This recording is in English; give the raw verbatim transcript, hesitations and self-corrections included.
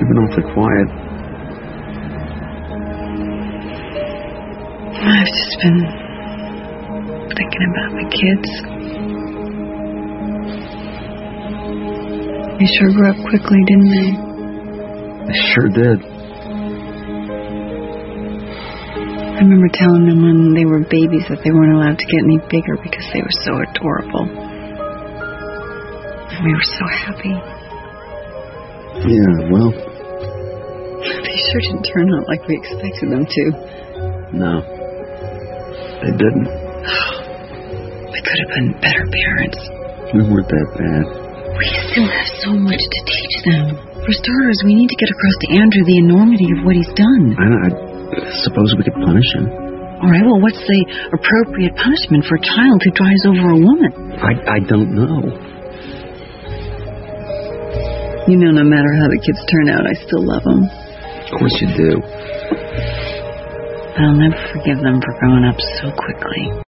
You've been awfully quiet. I've just been thinking about my kids. They sure grew up quickly, didn't they? They sure did. I remember telling them when they were babies that they weren't allowed to get any bigger because they were so adorable. And we were so happy. Yeah, well... They sure didn't turn out like we expected them to. No. They didn't. We could have been better parents. We weren't that bad. We still have so much to teach them. For starters, we need to get across to Andrew the enormity of what he's done. I, I suppose we could punish him. All right, well, what's the appropriate punishment for a child who drives over a woman? I, I don't know. You know, no matter how the kids turn out, I still love them. Of course you do. I'll never forgive them for growing up so quickly.